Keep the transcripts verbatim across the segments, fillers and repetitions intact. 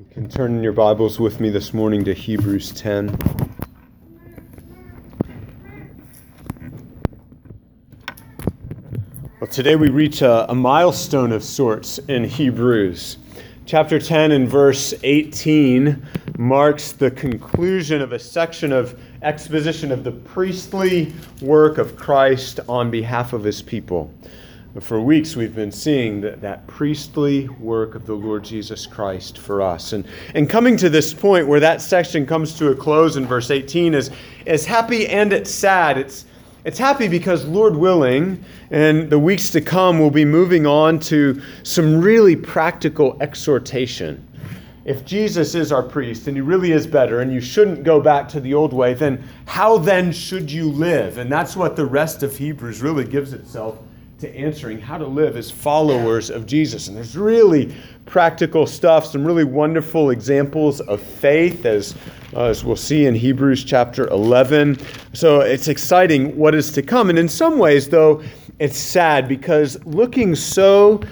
You can turn in your Bibles with me this morning to Hebrews ten. Well, today we reach a, a milestone of sorts in Hebrews. Chapter ten and verse eighteen marks the conclusion of a section of exposition of the priestly work of Christ on behalf of his people. For weeks we've been seeing that, that priestly work of the Lord Jesus Christ for us. And, and coming to this point where that section comes to a close in verse eighteen is, is happy and it's sad. It's, it's happy because, Lord willing, in the weeks to come we'll be moving on to some really practical exhortation. If Jesus is our priest and he really is better and you shouldn't go back to the old way, then how then should you live? And that's what the rest of Hebrews really gives itself to answering, how to live as followers of Jesus. And there's really practical stuff, some really wonderful examples of faith, as, uh, as we'll see in Hebrews chapter eleven. So it's exciting what is to come. And in some ways, though, it's sad because looking so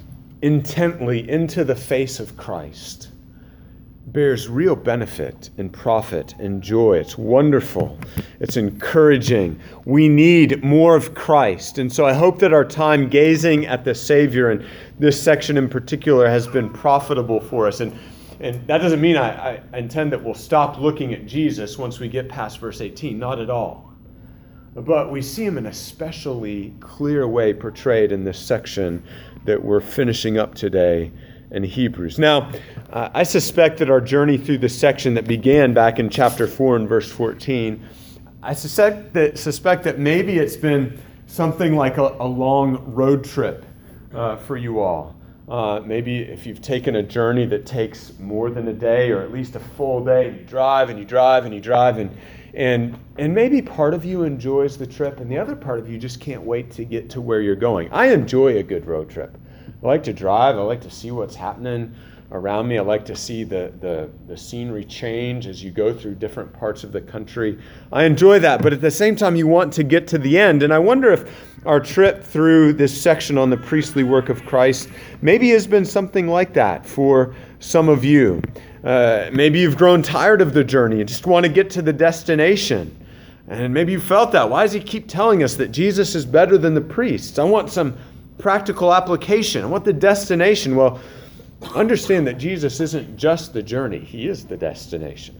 intently into the face of Christ bears real benefit and profit and joy. It's wonderful. It's encouraging. We need more of Christ. And so I hope that our time gazing at the Savior, and this section in particular, has been profitable for us. And, and that doesn't mean I, I intend that we'll stop looking at Jesus once we get past verse eighteen. Not at all. But we see him in a especially clear way portrayed in this section that we're finishing up today in Hebrews. Now, uh, I suspect that our journey through this section that began back in chapter four and verse fourteen, I suspect that, suspect that maybe it's been something like a, a long road trip uh, for you all. Uh, maybe if you've taken a journey that takes more than a day or at least a full day, and you drive and you drive and you drive, and and and maybe part of you enjoys the trip and the other part of you just can't wait to get to where you're going. I enjoy a good road trip. I like to drive. I like to see what's happening around me. I like to see the, the, the scenery change as you go through different parts of the country. I enjoy that, but at the same time, you want to get to the end. And I wonder if our trip through this section on the priestly work of Christ maybe has been something like that for some of you. Uh, maybe you've grown tired of the journey and just want to get to the destination. And maybe you felt that. Why does he keep telling us that Jesus is better than the priests? I want some practical application. I want the destination. Well, understand that Jesus isn't just the journey. He is the destination.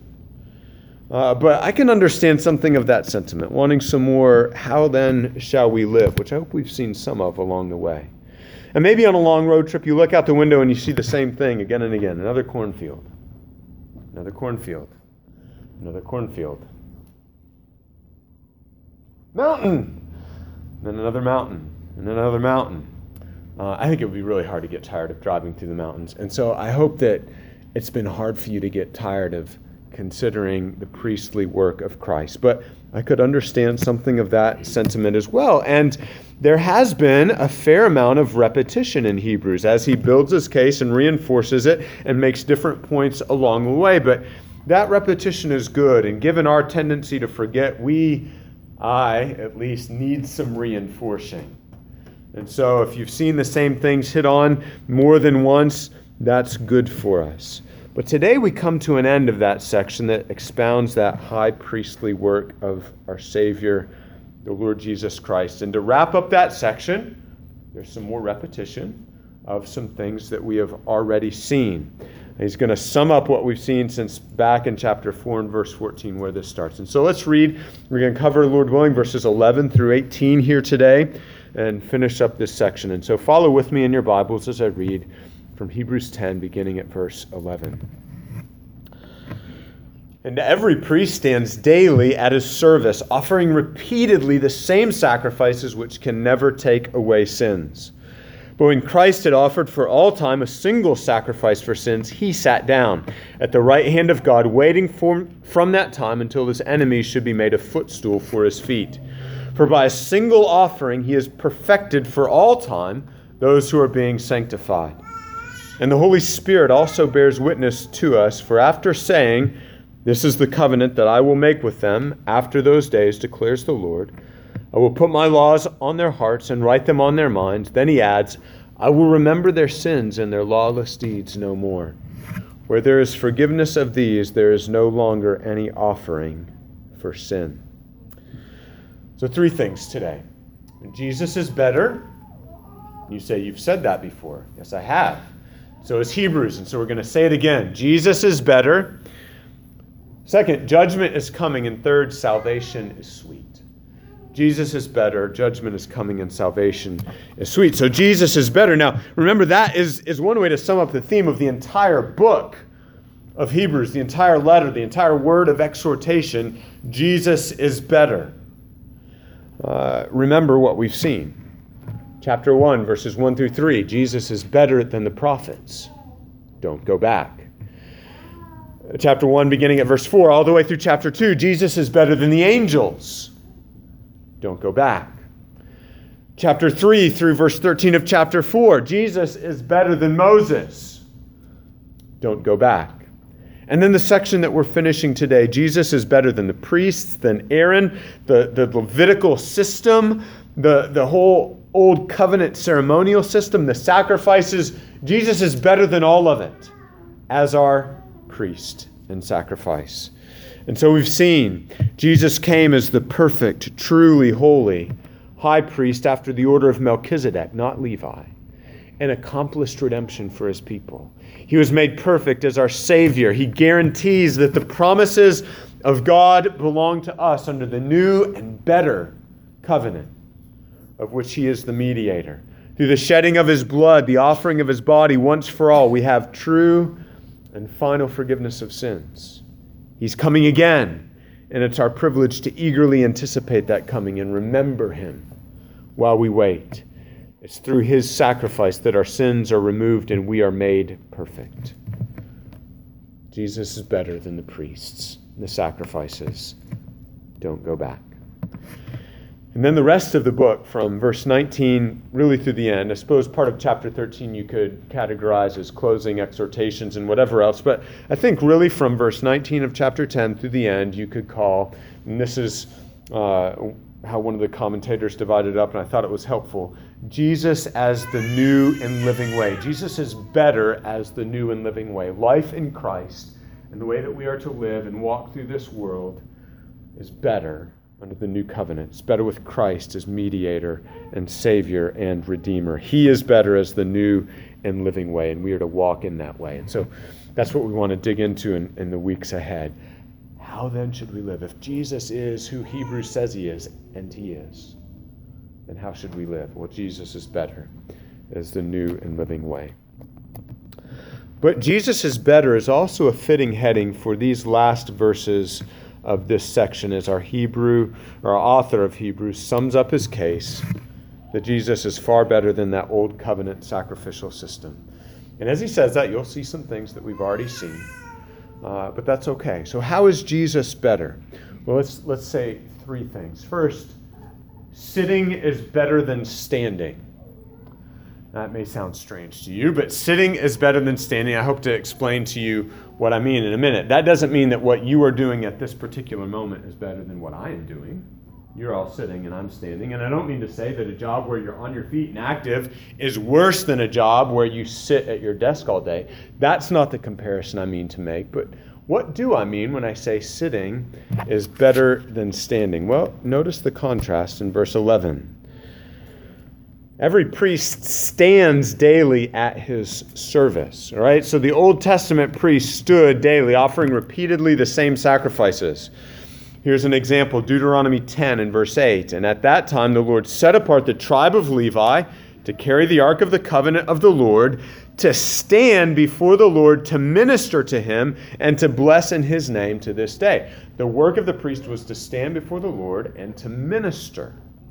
Uh, but I can understand something of that sentiment, wanting some more, how then shall we live, which I hope we've seen some of along the way. And maybe on a long road trip, you look out the window and you see the same thing again and again. Another cornfield. Another cornfield. Another cornfield. Mountain. Then another mountain. And another mountain. Uh, I think it would be really hard to get tired of driving through the mountains. And so I hope that it's been hard for you to get tired of considering the priestly work of Christ. But I could understand something of that sentiment as well. And there has been a fair amount of repetition in Hebrews as he builds his case and reinforces it and makes different points along the way. But that repetition is good. And given our tendency to forget, we, I at least, need some reinforcing. And so if you've seen the same things hit on more than once, that's good for us. But today we come to an end of that section that expounds that high priestly work of our Savior, the Lord Jesus Christ. And to wrap up that section, there's some more repetition of some things that we have already seen. And he's going to sum up what we've seen since back in chapter four and verse fourteen where this starts. And so let's read. We're going to cover, Lord willing, verses eleven through eighteen here today, and finish up this section. And so follow with me in your Bibles as I read from Hebrews ten, beginning at verse eleven. And every priest stands daily at his service, offering repeatedly the same sacrifices which can never take away sins. But when Christ had offered for all time a single sacrifice for sins, he sat down at the right hand of God, waiting for, from that time until his enemies should be made a footstool for his feet. For by a single offering he has perfected for all time those who are being sanctified. And the Holy Spirit also bears witness to us, for after saying, "This is the covenant that I will make with them after those days, declares the Lord, I will put my laws on their hearts and write them on their minds." Then he adds, "I will remember their sins and their lawless deeds no more." Where there is forgiveness of these, there is no longer any offering for sin. So three things today. Jesus is better. You say, you've said that before. Yes, I have. So is Hebrews, and so we're going to say it again. Jesus is better. Second, judgment is coming. And third, salvation is sweet. Jesus is better, judgment is coming, and salvation is sweet. So Jesus is better. Now, remember, that is, is one way to sum up the theme of the entire book of Hebrews, the entire letter, the entire word of exhortation. Jesus is better. Uh, remember what we've seen. Chapter one, verses one through three. Jesus is better than the prophets. Don't go back. Chapter one, beginning at verse four, all the way through chapter two. Jesus is better than the angels. Don't go back. Chapter three through verse thirteen of chapter four. Jesus is better than Moses. Don't go back. And then the section that we're finishing today, Jesus is better than the priests, than Aaron, the, the Levitical system, the, the whole old covenant ceremonial system, the sacrifices. Jesus is better than all of it as our priest and sacrifice. And so we've seen Jesus came as the perfect, truly holy high priest after the order of Melchizedek, not Levi, and accomplished redemption for his people. He was made perfect as our Savior. He guarantees that the promises of God belong to us under the new and better covenant, of which he is the mediator. Through the shedding of his blood, the offering of his body once for all, we have true and final forgiveness of sins. He's coming again, and it's our privilege to eagerly anticipate that coming and remember him while we wait. It's through his sacrifice that our sins are removed and we are made perfect. Jesus is better than the priests, the sacrifices. Don't go back. And then the rest of the book, from verse nineteen really through the end, I suppose part of chapter thirteen you could categorize as closing exhortations and whatever else, but I think really from verse nineteen of chapter ten through the end you could call, and this is uh, how one of the commentators divided it up, and I thought it was helpful, Jesus as the new and living way. Jesus is better as the new and living way. Life in Christ and the way that we are to live and walk through this world is better under the new covenant. It's better with Christ as mediator and Savior and Redeemer. He is better as the new and living way, and we are to walk in that way. And so that's what we want to dig into in, in the weeks ahead. How then should we live? If Jesus is who Hebrews says he is, and he is, then how should we live? Well, Jesus is better as the new and living way. But Jesus is better is also a fitting heading for these last verses of this section, as our Hebrew, or our author of Hebrews sums up his case that Jesus is far better than that old covenant sacrificial system. And as he says that, you'll see some things that we've already seen, uh, but that's okay. So how is Jesus better? Well, let's let's say three things. First, sitting is better than standing. That may sound strange to you, but sitting is better than standing. I hope to explain to you what I mean in a minute. That doesn't mean that what you are doing at this particular moment is better than what I am doing. You're all sitting and I'm standing. And I don't mean to say that a job where you're on your feet and active is worse than a job where you sit at your desk all day. That's not the comparison I mean to make. But what do I mean when I say sitting is better than standing? Well, notice the contrast in verse eleven. Every priest stands daily at his service, all right? So the Old Testament priest stood daily, offering repeatedly the same sacrifices. Here's an example, Deuteronomy ten and verse eight. And at that time the Lord set apart the tribe of Levi to carry the ark of the covenant of the Lord, to stand before the Lord, to minister to him, and to bless in his name to this day. The work of the priest was to stand before the Lord and to minister,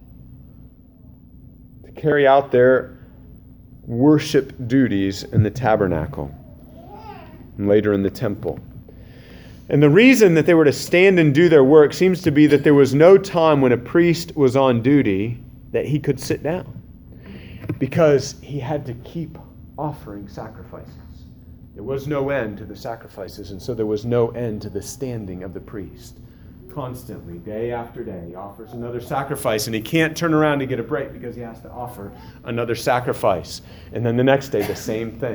carry out their worship duties in the tabernacle and later in the temple. And the reason that they were to stand and do their work seems to be that there was no time when a priest was on duty that he could sit down, because he had to keep offering sacrifices. There was no end to the sacrifices, and so there was no end to the standing of the priest. Constantly, day after day, he offers another sacrifice, and he can't turn around to get a break because he has to offer another sacrifice. And then the next day, the same thing.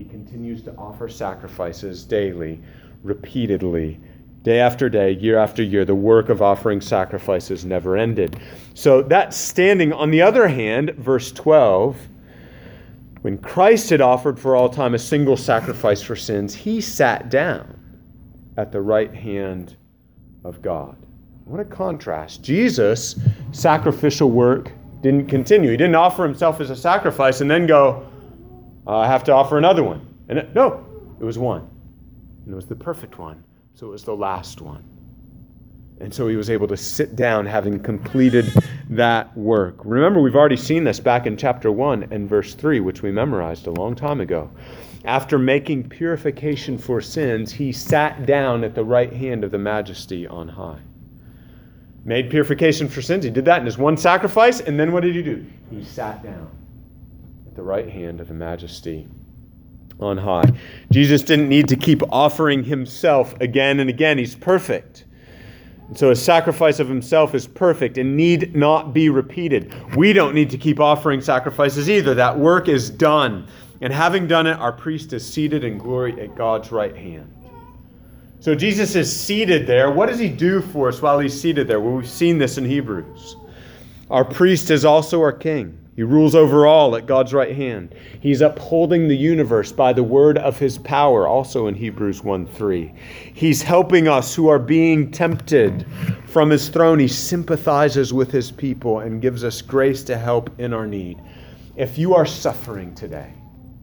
he continues to offer sacrifices daily, repeatedly, day after day, year after year. The work of offering sacrifices never ended. So that standing, on the other hand, verse twelve, when Christ had offered for all time a single sacrifice for sins, he sat down at the right hand of God. What a contrast. Jesus' sacrificial work didn't continue. He didn't offer himself as a sacrifice and then go, uh, I have to offer another one. And it, no, it was one. And it was the perfect one. So it was the last one. And so he was able to sit down having completed that work. Remember, we've already seen this back in chapter one and verse three, which we memorized a long time ago. After making purification for sins, he sat down at the right hand of the Majesty on high. Made purification for sins. He did that in his one sacrifice. And then what did he do? He sat down at the right hand of the Majesty on high. Jesus didn't need to keep offering himself again and again. He's perfect. And so his sacrifice of himself is perfect and need not be repeated. We don't need to keep offering sacrifices either. That work is done. And having done it, our priest is seated in glory at God's right hand. So Jesus is seated there. What does he do for us while he's seated there? Well, we've seen this in Hebrews. Our priest is also our king. He rules over all at God's right hand. He's upholding the universe by the word of his power, also in Hebrews one three. He's helping us who are being tempted from his throne. He sympathizes with his people and gives us grace to help in our need. If you are suffering today,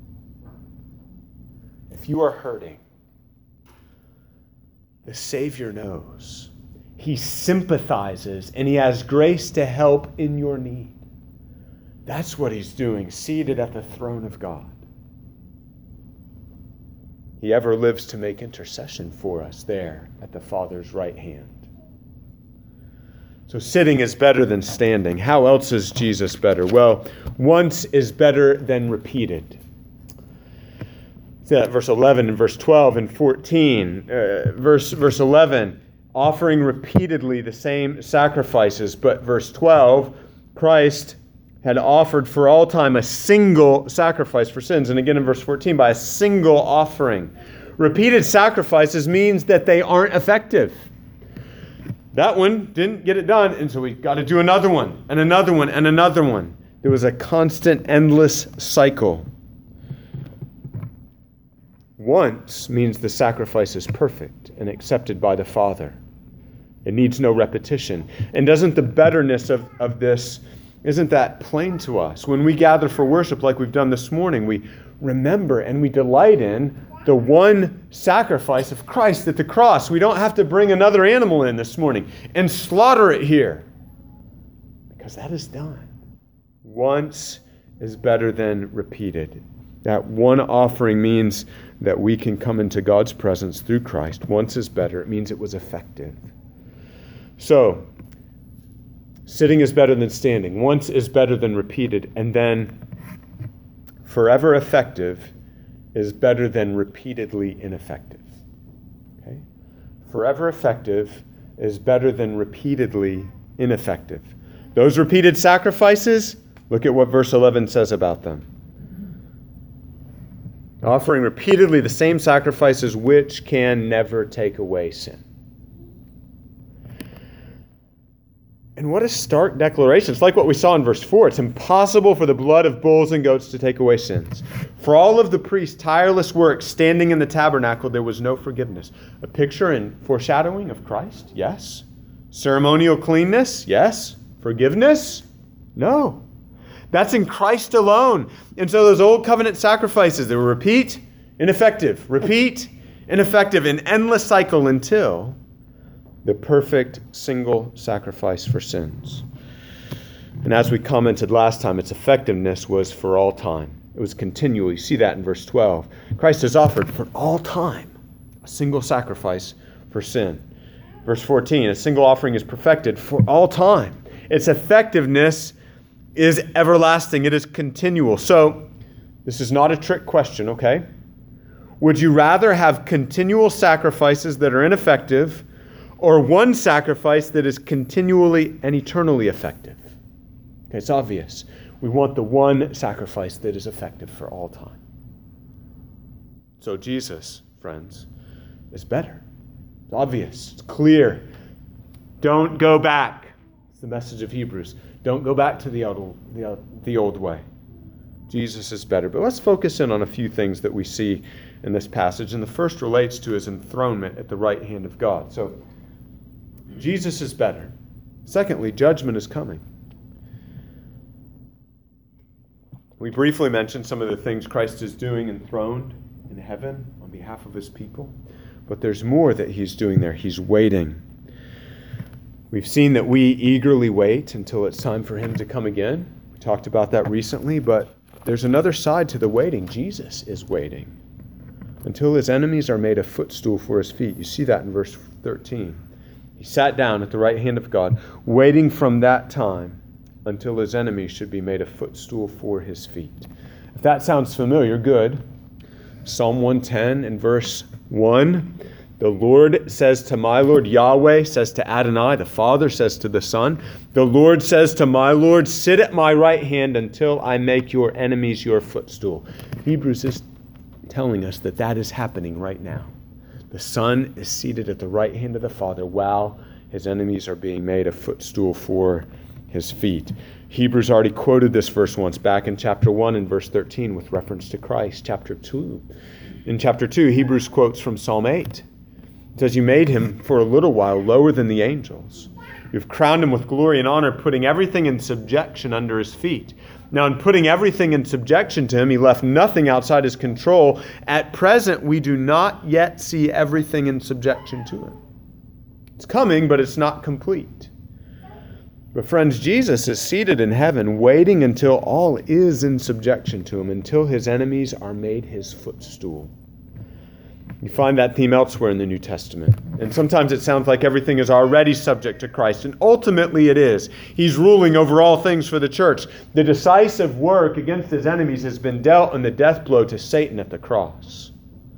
if you are hurting, the Savior knows. He sympathizes and he has grace to help in your need. That's what he's doing, seated at the throne of God. He ever lives to make intercession for us there at the Father's right hand. So sitting is better than standing. How else is Jesus better? Well, once is better than repeated. See that verse eleven and verse twelve and fourteen. Uh, verse, verse eleven, offering repeatedly the same sacrifices. But verse twelve, Christ had offered for all time a single sacrifice for sins. And again in verse fourteen, by a single offering. Repeated sacrifices means that they aren't effective. That one didn't get it done, and so we got to do another one, and another one, and another one. There was a constant, endless cycle. Once means the sacrifice is perfect and accepted by the Father. It needs no repetition. And doesn't the betterness of, of this, isn't that plain to us? When we gather for worship like we've done this morning, we remember and we delight in the one sacrifice of Christ at the cross. We don't have to bring another animal in this morning and slaughter it here, because that is done. Once is better than repeated. That one offering means that we can come into God's presence through Christ. Once is better. It means it was effective. So, sitting is better than standing. Once is better than repeated. And then, forever effective is better than repeatedly ineffective. Okay? Forever effective is better than repeatedly ineffective. Those repeated sacrifices, look at what verse eleven says about them. Offering repeatedly the same sacrifices which can never take away sin. And what a stark declaration. It's like what we saw in verse four. It's impossible for the blood of bulls and goats to take away sins. For all of the priest's tireless work standing in the tabernacle, there was no forgiveness. A picture and foreshadowing of Christ? Yes. Ceremonial cleanness? Yes. Forgiveness? No. That's in Christ alone. And so those old covenant sacrifices, they were repeat, ineffective, repeat, ineffective, an endless cycle until the perfect single sacrifice for sins. And as we commented last time, its effectiveness was for all time. It was continual. You see that in verse twelve. Christ has offered for all time a single sacrifice for sin. Verse fourteen, a single offering is perfected for all time. Its effectiveness is everlasting. It is continual. So, this is not a trick question, okay? Would you rather have continual sacrifices that are ineffective, or one sacrifice that is continually and eternally effective? Okay, it's obvious. We want the one sacrifice that is effective for all time. So Jesus, friends, is better. It's obvious. It's clear. Don't go back. It's the message of Hebrews. Don't go back to the old, the, the old way. Jesus is better. But let's focus in on a few things that we see in this passage. And the first relates to his enthronement at the right hand of God. So Jesus is better. Secondly, judgment is coming. We briefly mentioned some of the things Christ is doing enthroned in heaven on behalf of his people. But there's more that he's doing there. He's waiting. We've seen that we eagerly wait until it's time for him to come again. We talked about that recently, but there's another side to the waiting. Jesus is waiting until his enemies are made a footstool for his feet. You see that in verse thirteen. He sat down at the right hand of God, waiting from that time until his enemies should be made a footstool for his feet. If that sounds familiar, good. Psalm one ten and verse one. The Lord says to my Lord, Yahweh says to Adonai, the Father says to the Son, the Lord says to my Lord, sit at my right hand until I make your enemies your footstool. Hebrews is telling us that that is happening right now. The Son is seated at the right hand of the Father while his enemies are being made a footstool for his feet. Hebrews already quoted this verse once back in chapter one and verse thirteen with reference to Christ. Chapter two. In chapter two, Hebrews quotes from Psalm eight. It says, you made him for a little while lower than the angels. You've crowned him with glory and honor, putting everything in subjection under his feet. Now, in putting everything in subjection to him, he left nothing outside his control. At present, we do not yet see everything in subjection to him. It's coming, but it's not complete. But friends, Jesus is seated in heaven, waiting until all is in subjection to him, until his enemies are made his footstool. You find that theme elsewhere in the New Testament. And sometimes it sounds like everything is already subject to Christ. And ultimately it is. He's ruling over all things for the church. The decisive work against his enemies has been dealt in the death blow to Satan at the cross.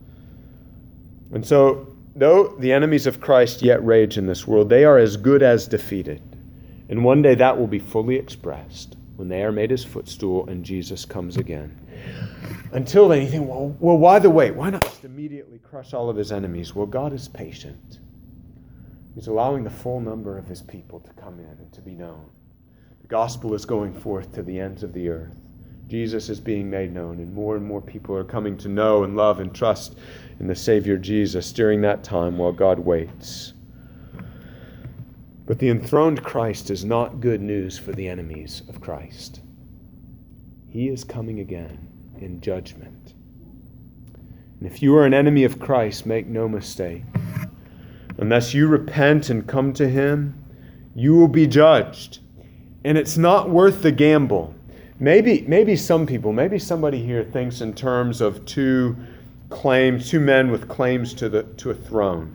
And so, though the enemies of Christ yet rage in this world, they are as good as defeated. And one day that will be fully expressed when they are made his footstool and Jesus comes again. Until then, you think, well, well, why the wait? Why not just immediately crush all of his enemies? Well, God is patient. He's allowing the full number of his people to come in and to be known. The gospel is going forth to the ends of the earth. Jesus is being made known, and more and more people are coming to know and love and trust in the Savior Jesus during that time while God waits. But the enthroned Christ is not good news for the enemies of Christ. He is coming again in judgment. And if you are an enemy of Christ, make no mistake. Unless you repent and come to him, you will be judged. And it's not worth the gamble. Maybe, maybe some people, maybe somebody here thinks in terms of two claims, two men with claims to the to a throne.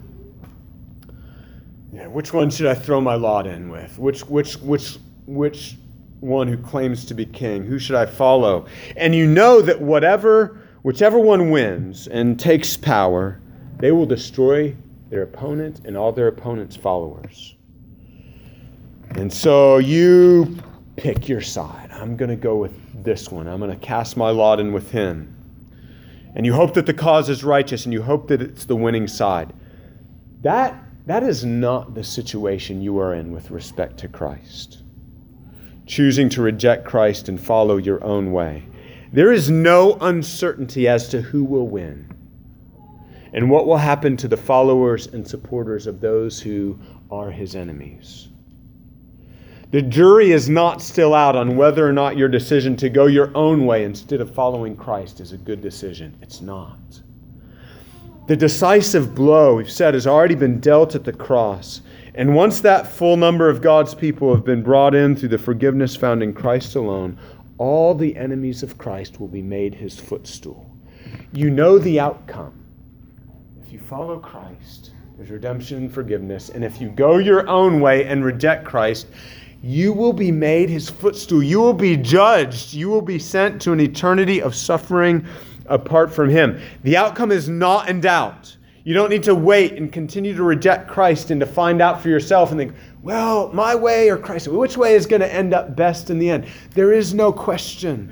Yeah, which one should I throw my lot in with? Which which which which one who claims to be king? Who should I follow? And you know that whatever, whichever one wins and takes power, they will destroy their opponent and all their opponent's followers. And so you pick your side. I'm going to go with this one. I'm going to cast my lot in with him. And you hope that the cause is righteous and you hope that it's the winning side. That, that is not the situation you are in with respect to Christ. Choosing to reject Christ and follow your own way. There is no uncertainty as to who will win and what will happen to the followers and supporters of those who are his enemies. The jury is not still out on whether or not your decision to go your own way instead of following Christ is a good decision. It's not. The decisive blow, we've said, has already been dealt at the cross. And once that full number of God's people have been brought in through the forgiveness found in Christ alone, all the enemies of Christ will be made his footstool. You know the outcome. If you follow Christ, there's redemption and forgiveness. And if you go your own way and reject Christ, you will be made his footstool. You will be judged. You will be sent to an eternity of suffering apart from him. The outcome is not in doubt. You don't need to wait and continue to reject Christ and to find out for yourself and think, well, my way or Christ's way, which way is going to end up best in the end? There is no question.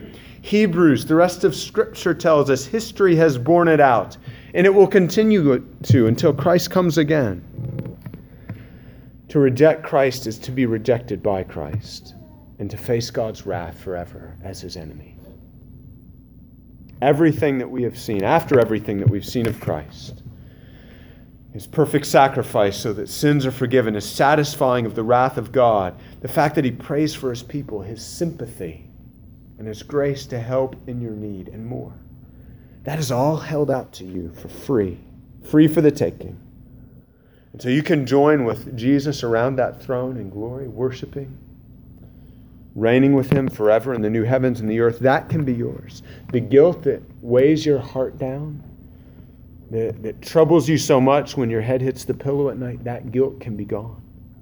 Hebrews, the rest of Scripture tells us history has borne it out, and it will continue to until Christ comes again. To reject Christ is to be rejected by Christ and to face God's wrath forever as his enemy. Everything that we have seen, after everything that we've seen of Christ, his perfect sacrifice so that sins are forgiven, his satisfying of the wrath of God, the fact that he prays for his people, his sympathy, and his grace to help in your need, and more. That is all held out to you for free, free for the taking. And so you can join with Jesus around that throne in glory, worshiping, reigning with him forever in the new heavens and the earth. That can be yours. The guilt that weighs your heart down, that, that troubles you so much when your head hits the pillow at night, that guilt can be gone.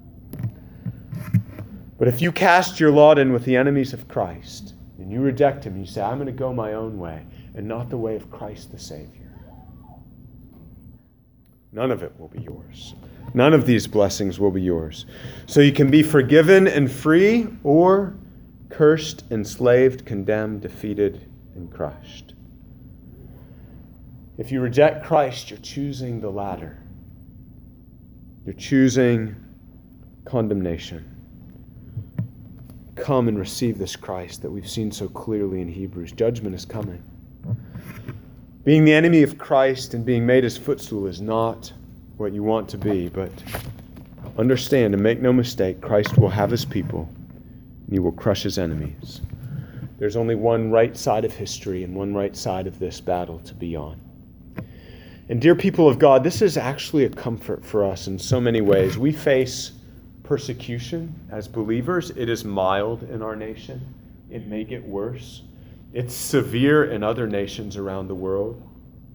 But if you cast your lot in with the enemies of Christ, and you reject him, you say, I'm going to go my own way, and not the way of Christ the Savior, none of it will be yours. None of these blessings will be yours. So you can be forgiven and free, or cursed, enslaved, condemned, defeated, and crushed. If you reject Christ, you're choosing the latter. You're choosing condemnation. Come and receive this Christ that we've seen so clearly in Hebrews. Judgment is coming. Being the enemy of Christ and being made his footstool is not what you want to be, but understand and make no mistake, Christ will have his people and he will crush his enemies. There's only one right side of history and one right side of this battle to be on. And dear people of God, this is actually a comfort for us in so many ways. We face persecution as believers. It is mild in our nation. It may get worse. It's severe in other nations around the world.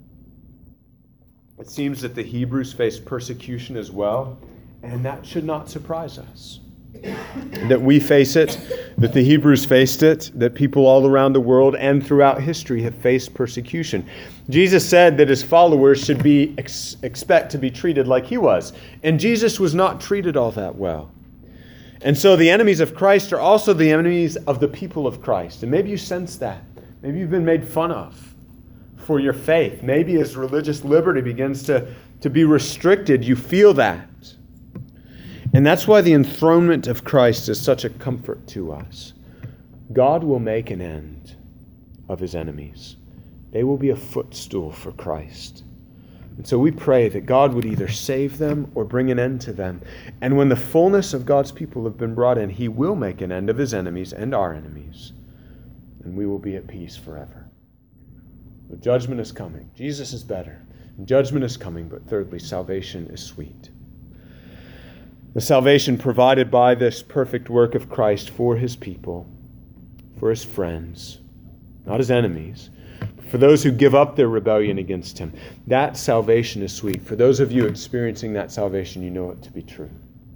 It seems that the Hebrews faced persecution as well, and that should not surprise us. That we face it, that the Hebrews faced it, that people all around the world and throughout history have faced persecution. Jesus said that his followers should be ex- expect to be treated like he was, and Jesus was not treated all that well. And so the enemies of Christ are also the enemies of the people of Christ. And maybe you sense that. Maybe you've been made fun of for your faith. Maybe as religious liberty begins to, to be restricted, you feel that. And that's why the enthronement of Christ is such a comfort to us. God will make an end of his enemies. They will be a footstool for Christ. And so we pray that God would either save them or bring an end to them. And when the fullness of God's people have been brought in, he will make an end of his enemies and our enemies. And we will be at peace forever. The judgment is coming. Jesus is better. And judgment is coming, but thirdly, salvation is sweet. The salvation provided by this perfect work of Christ for his people, for his friends, not his enemies, for those who give up their rebellion against him. That salvation is sweet. For those of you experiencing that salvation, you know it to be true.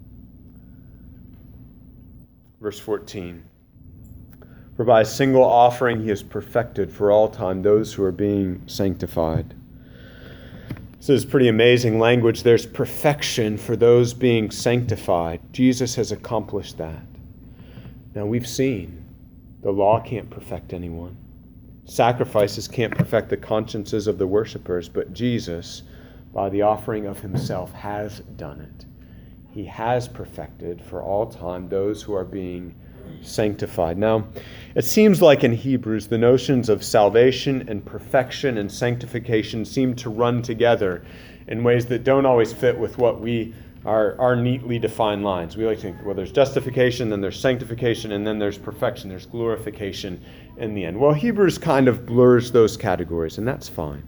Verse fourteen. For by a single offering he has perfected for all time those who are being sanctified. This is pretty amazing language. There's perfection for those being sanctified. Jesus has accomplished that. Now we've seen the law can't perfect anyone. Sacrifices can't perfect the consciences of the worshipers, but Jesus, by the offering of himself, has done it. He has perfected for all time those who are being sanctified. Now, it seems like in Hebrews, the notions of salvation and perfection and sanctification seem to run together in ways that don't always fit with what we are, our neatly defined lines. We like to think, well, there's justification, then there's sanctification, and then there's perfection, there's glorification in the end. Well, Hebrews kind of blurs those categories, and that's fine.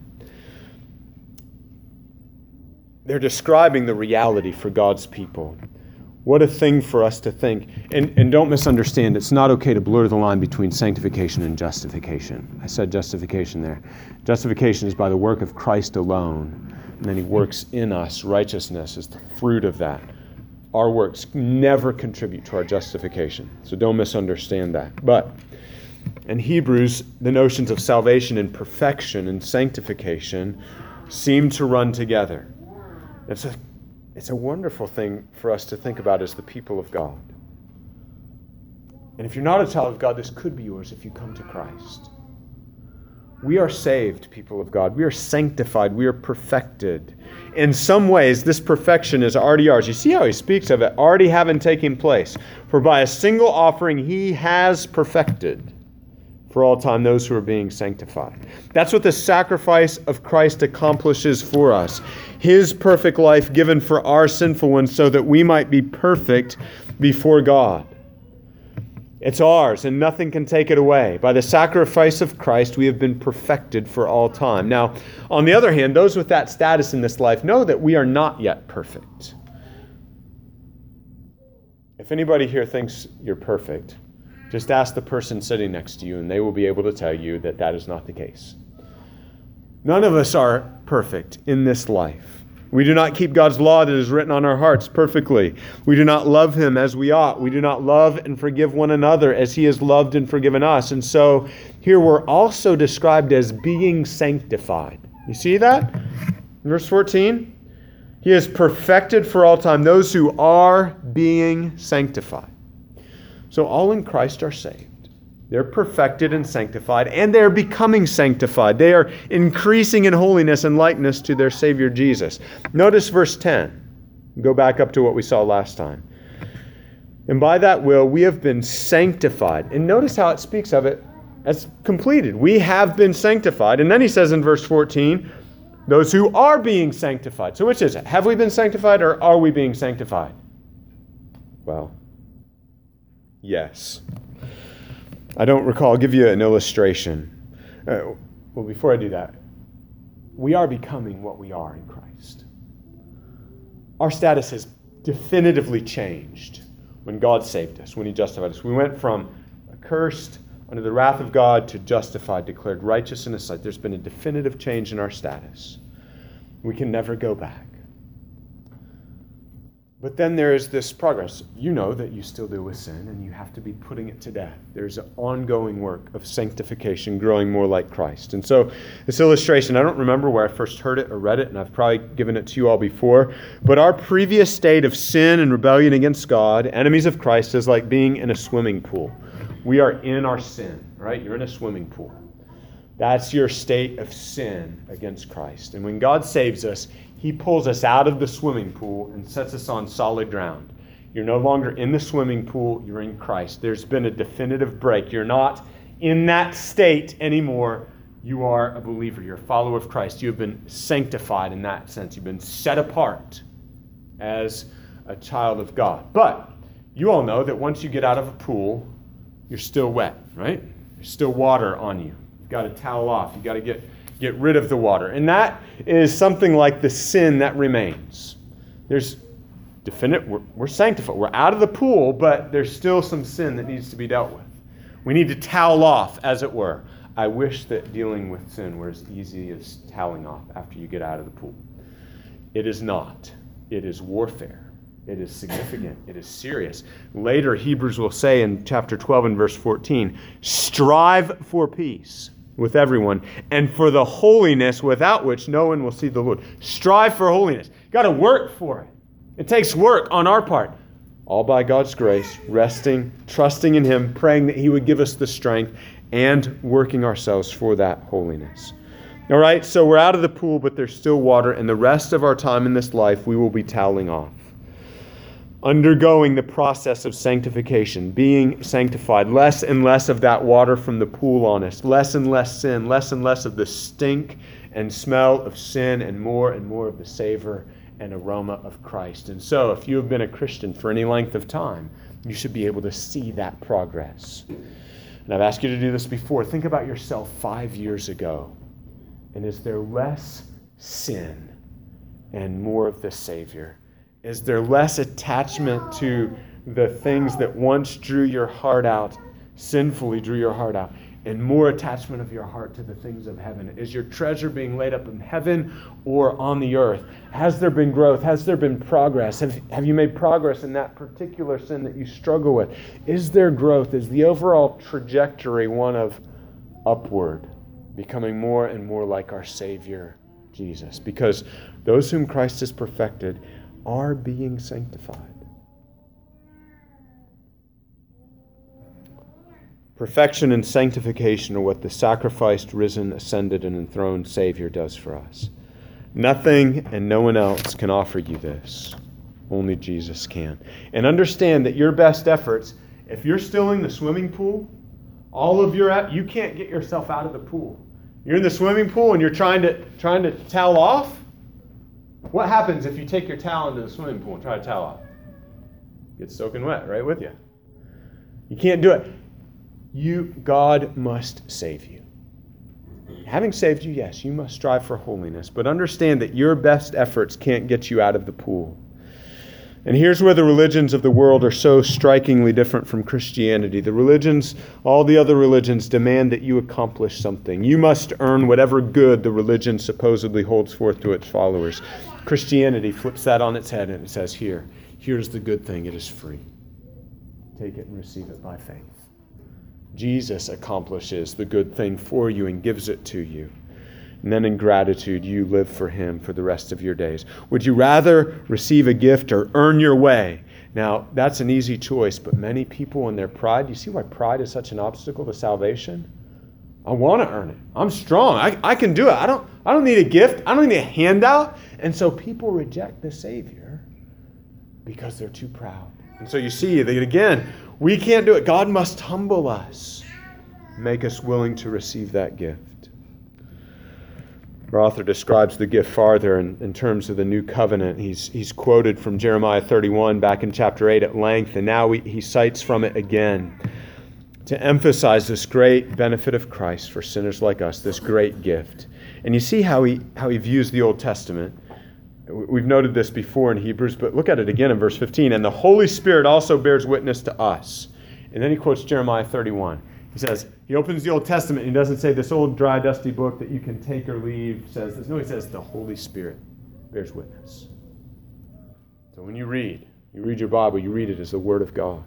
They're describing the reality for God's people. What a thing for us to think. And, and don't misunderstand, it's not okay to blur the line between sanctification and justification. I said justification there. Justification is by the work of Christ alone. And then he works in us. Righteousness is the fruit of that. Our works never contribute to our justification. So don't misunderstand that. But in Hebrews, the notions of salvation and perfection and sanctification seem to run together. It's a It's a wonderful thing for us to think about as the people of God. And if you're not a child of God, this could be yours if you come to Christ. We are saved, people of God. We are sanctified. We are perfected. In some ways, this perfection is already ours. You see how he speaks of it already having taken place. For by a single offering, he has perfected for all time those who are being sanctified. That's what the sacrifice of Christ accomplishes for us. His perfect life given for our sinful ones so that we might be perfect before God. It's ours, and nothing can take it away. By the sacrifice of Christ, we have been perfected for all time. Now, on the other hand, those with that status in this life know that we are not yet perfect. If anybody here thinks you're perfect, just ask the person sitting next to you, and they will be able to tell you that that is not the case. None of us are perfect in this life. We do not keep God's law that is written on our hearts perfectly. We do not love him as we ought. We do not love and forgive one another as he has loved and forgiven us. And so here we're also described as being sanctified. You see that? Verse fourteen. He has perfected for all time those who are being sanctified. So all in Christ are saved. They're perfected and sanctified, and they're becoming sanctified. They are increasing in holiness and likeness to their Savior Jesus. Notice verse ten. Go back up to what we saw last time. And by that will, we have been sanctified. And notice how it speaks of it as completed. We have been sanctified. And then he says in verse fourteen, those who are being sanctified. So which is it? Have we been sanctified or are we being sanctified? Well, yes. I don't recall. I'll give you an illustration. Uh, well, before I do that, we are becoming what we are in Christ. Our status has definitively changed when God saved us, when he justified us. We went from accursed under the wrath of God to justified, declared righteous in his sight. There's been a definitive change in our status. We can never go back. But then there is this progress. You know that you still deal with sin, and you have to be putting it to death. There's an ongoing work of sanctification, growing more like Christ. And so this illustration, I don't remember where I first heard it or read it, and I've probably given it to you all before, but our previous state of sin and rebellion against God, enemies of Christ, is like being in a swimming pool. We are in our sin, right? You're in a swimming pool. That's your state of sin against Christ. And when God saves us, he pulls us out of the swimming pool and sets us on solid ground. You're no longer in the swimming pool, you're in Christ. There's been a definitive break. You're not in that state anymore. You are a believer. You're a follower of Christ. You have been sanctified in that sense. You've been set apart as a child of God. But you all know that once you get out of a pool, you're still wet, right? There's still water on you. You've got to towel off. You've got to get Get rid of the water. And that is something like the sin that remains. There's definite, we're, we're sanctified. We're out of the pool, but there's still some sin that needs to be dealt with. We need to towel off, as it were. I wish that dealing with sin were as easy as toweling off after you get out of the pool. It is not. It is warfare. It is significant. It is serious. Later, Hebrews will say in chapter twelve and verse fourteen, strive for peace with everyone, and for the holiness without which no one will see the Lord. Strive for holiness. You've got to work for it. It takes work on our part. All by God's grace, resting, trusting in him, praying that he would give us the strength, and working ourselves for that holiness. All right, so we're out of the pool, but there's still water, and the rest of our time in this life, we will be toweling off. Undergoing the process of sanctification, being sanctified, less and less of that water from the pool on us, less and less sin, less and less of the stink and smell of sin, and more and more of the savor and aroma of Christ. And so, if you have been a Christian for any length of time, you should be able to see that progress. And I've asked you to do this before. Think about yourself five years ago. And is there less sin and more of the Savior? Is there less attachment to the things that once drew your heart out, sinfully drew your heart out, and more attachment of your heart to the things of heaven? Is your treasure being laid up in heaven or on the earth? Has there been growth? Has there been progress? Have, have you made progress in that particular sin that you struggle with? Is there growth? Is the overall trajectory one of upward, becoming more and more like our Savior, Jesus? Because those whom Christ has perfected are being sanctified. Perfection and sanctification are what the sacrificed, risen, ascended, and enthroned Savior does for us. Nothing and no one else can offer you this. Only Jesus can. And understand that your best efforts, if you're still in the swimming pool, all of your, you can't get yourself out of the pool. You're in the swimming pool and you're trying to trying to towel off. What happens if you take your towel into the swimming pool and try to towel off? It gets soaking wet right with you. You can't do it. You, God must save you. Having saved you, yes, you must strive for holiness, but understand that your best efforts can't get you out of the pool. And here's where the religions of the world are so strikingly different from Christianity. The religions, all the other religions, demand that you accomplish something. You must earn whatever good the religion supposedly holds forth to its followers. Christianity flips that on its head and it says, here, here's the good thing. It is free. Take it and receive it by faith. Jesus accomplishes the good thing for you and gives it to you. And then in gratitude, you live for Him for the rest of your days. Would you rather receive a gift or earn your way? Now, that's an easy choice, but many people in their pride, you see why pride is such an obstacle to salvation? I want to earn it. I'm strong. I, I can do it. I don't, I don't need a gift. I don't need a handout. And so people reject the Savior because they're too proud. And so you see that again, we can't do it. God must humble us, make us willing to receive that gift. Our author describes the gift farther in, in terms of the new covenant. He's, he's quoted from Jeremiah thirty-one back in chapter eight at length, and now he, he cites from it again to emphasize this great benefit of Christ for sinners like us, this great gift. And you see how he, how he views the Old Testament. We've noted this before in Hebrews, but look at it again in verse fifteen. And the Holy Spirit also bears witness to us. And then he quotes Jeremiah thirty-one. He says, he opens the Old Testament and he doesn't say this old dry, dusty book that you can take or leave says this. No, he says the Holy Spirit bears witness. So when you read, you read your Bible, you read it as the Word of God.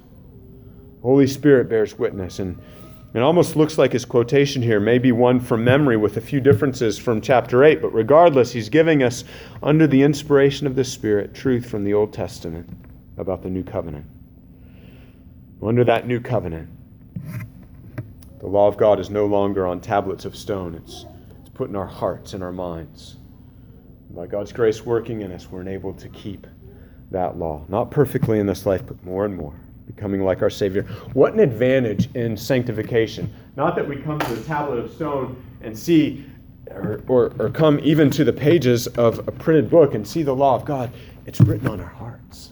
Holy Spirit bears witness. And it almost looks like his quotation here may be one from memory with a few differences from chapter eight, but regardless, he's giving us, under the inspiration of the Spirit, truth from the Old Testament about the new covenant. Under that new covenant, the law of God is no longer on tablets of stone. It's, it's put in our hearts and our minds. By God's grace working in us, we're enabled to keep that law. Not perfectly in this life, but more and more, becoming like our Savior. What an advantage in sanctification. Not that we come to the tablet of stone and see, or, or, or come even to the pages of a printed book and see the law of God. It's written on our hearts.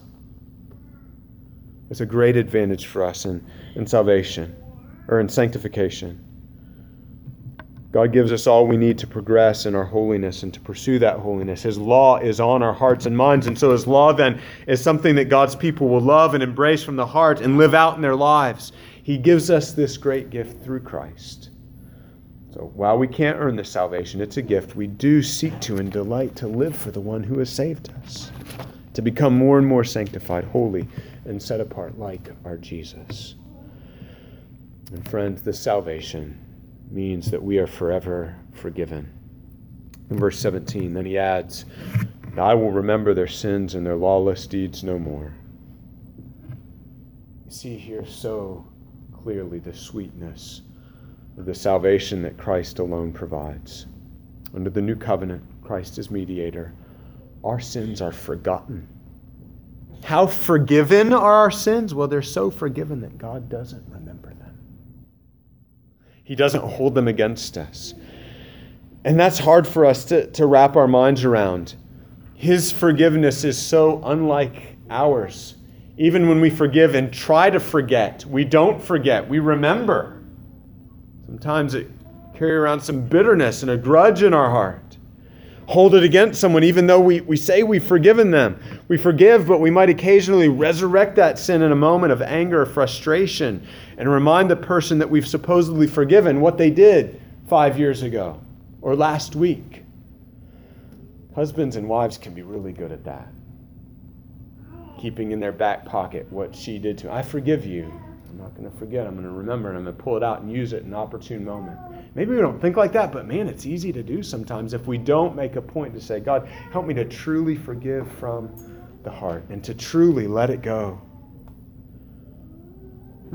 It's a great advantage for us in, in salvation, or in sanctification. God gives us all we need to progress in our holiness and to pursue that holiness. His law is on our hearts and minds, and so His law then is something that God's people will love and embrace from the heart and live out in their lives. He gives us this great gift through Christ. So while we can't earn this salvation, it's a gift. We do seek to and delight to live for the one who has saved us, to become more and more sanctified, holy, and set apart like our Jesus. And friends, this salvation means that we are forever forgiven. In verse seventeen, then he adds, I will remember their sins and their lawless deeds no more. You see here so clearly the sweetness of the salvation that Christ alone provides. Under the new covenant, Christ is mediator. Our sins are forgotten. How forgiven are our sins? Well, they're so forgiven that God doesn't remember them. He doesn't hold them against us. And that's hard for us to, to wrap our minds around. His forgiveness is so unlike ours. Even when we forgive and try to forget, we don't forget, we remember. Sometimes it carry around some bitterness and a grudge in our heart. Hold it against someone even though we, we say we've forgiven them. We forgive, but we might occasionally resurrect that sin in a moment of anger or frustration and remind the person that we've supposedly forgiven what they did five years ago or last week. Husbands and wives can be really good at that. Keeping in their back pocket what she did to me. I forgive you. I'm not going to forget. I'm going to remember and I'm going to pull it out and use it in an opportune moment. Maybe we don't think like that, but man, it's easy to do sometimes if we don't make a point to say, God, help me to truly forgive from the heart and to truly let it go.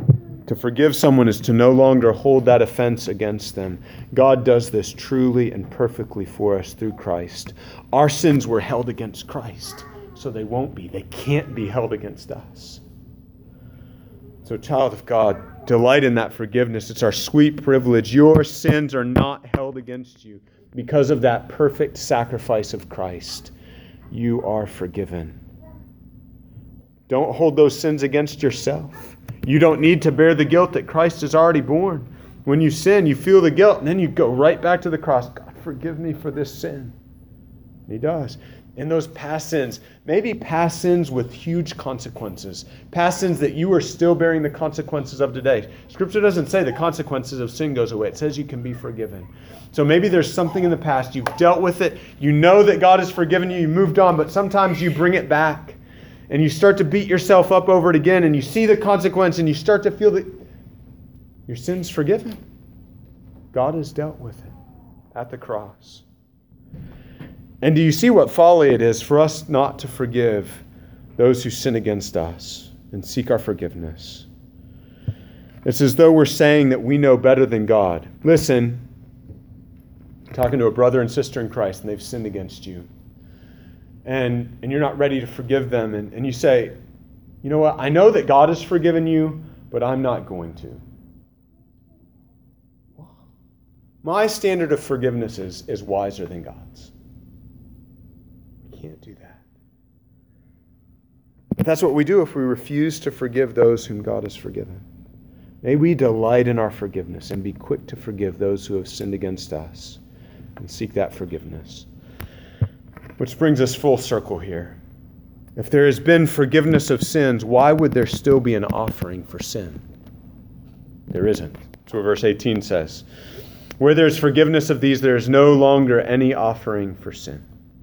To forgive someone is to no longer hold that offense against them. God does this truly and perfectly for us through Christ. Our sins were held against Christ, so they won't be. They can't be held against us. So, child of God, delight in that forgiveness. It's our sweet privilege. Your sins are not held against you because of that perfect sacrifice of Christ. You are forgiven. Don't hold those sins against yourself. You don't need to bear the guilt that Christ has already borne. When you sin, you feel the guilt, and then you go right back to the cross. God, forgive me for this sin. And He does. And those past sins, maybe past sins with huge consequences, past sins that you are still bearing the consequences of today. Scripture doesn't say the consequences of sin goes away. It says you can be forgiven. So maybe there's something in the past. You've dealt with it. You know that God has forgiven you. You moved on, but sometimes you bring it back. And you start to beat yourself up over it again, and you see the consequence, and you start to feel that your sin's forgiven. God has dealt with it at the cross. And do you see what folly it is for us not to forgive those who sin against us and seek our forgiveness? It's as though we're saying that we know better than God. Listen, talking to a brother and sister in Christ, and they've sinned against you. And, and you're not ready to forgive them. And, and you say, you know what? I know that God has forgiven you, but I'm not going to. My standard of forgiveness is, is wiser than God's. We can't do that. But that's what we do if we refuse to forgive those whom God has forgiven. May we delight in our forgiveness and be quick to forgive those who have sinned against us and seek that forgiveness. Which brings us full circle here. If there has been forgiveness of sins, why would there still be an offering for sin? There isn't. That's what verse eighteen says. Where there is forgiveness of these, there is no longer any offering for sin.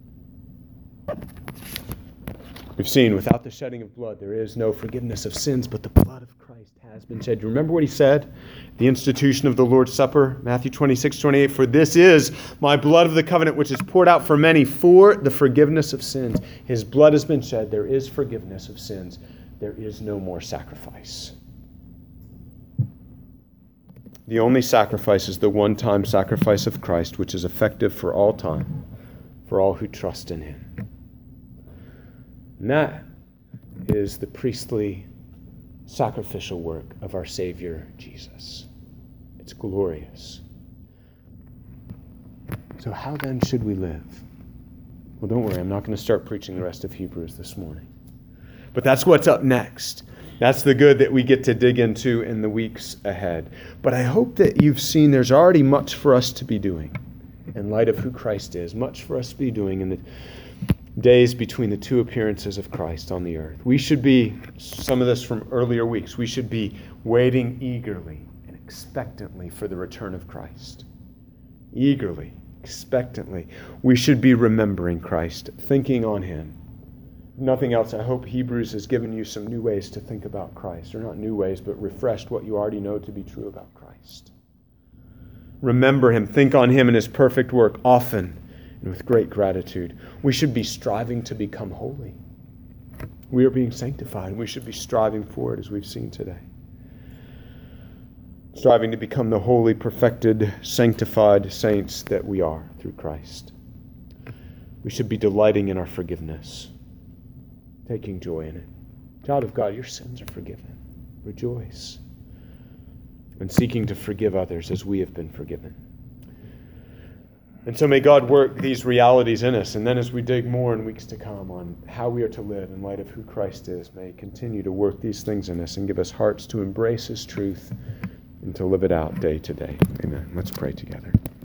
We've seen without the shedding of blood, there is no forgiveness of sins, but the blood of Christ has been shed. Do you remember what He said? The institution of the Lord's Supper, Matthew twenty-six, twenty-eight, for this is my blood of the covenant, which is poured out for many for the forgiveness of sins. His blood has been shed. There is forgiveness of sins. There is no more sacrifice. The only sacrifice is the one-time sacrifice of Christ, which is effective for all time, for all who trust in Him. And that is the priestly sacrificial work of our Savior, Jesus. It's glorious. So how then should we live? Well, don't worry, I'm not going to start preaching the rest of Hebrews this morning. But that's what's up next. That's the good that we get to dig into in the weeks ahead. But I hope that you've seen there's already much for us to be doing in light of who Christ is, much for us to be doing in the days between the two appearances of Christ on the earth. We should be, some of this from earlier weeks, we should be waiting eagerly and expectantly for the return of Christ. Eagerly, expectantly. We should be remembering Christ, thinking on Him. If nothing else, I hope Hebrews has given you some new ways to think about Christ. Or not new ways, but refreshed what you already know to be true about Christ. Remember Him, think on Him and His perfect work often, and with great gratitude. We should be striving to become holy. We are being sanctified, and we should be striving for it, as we've seen today. Striving to become the holy, perfected, sanctified saints that we are through Christ. We should be delighting in our forgiveness, taking joy in it. Child of God, your sins are forgiven. Rejoice. And seeking to forgive others as we have been forgiven. And so may God work these realities in us. And then as we dig more in weeks to come on how we are to live in light of who Christ is, may He continue to work these things in us and give us hearts to embrace His truth and to live it out day to day. Amen. Let's pray together.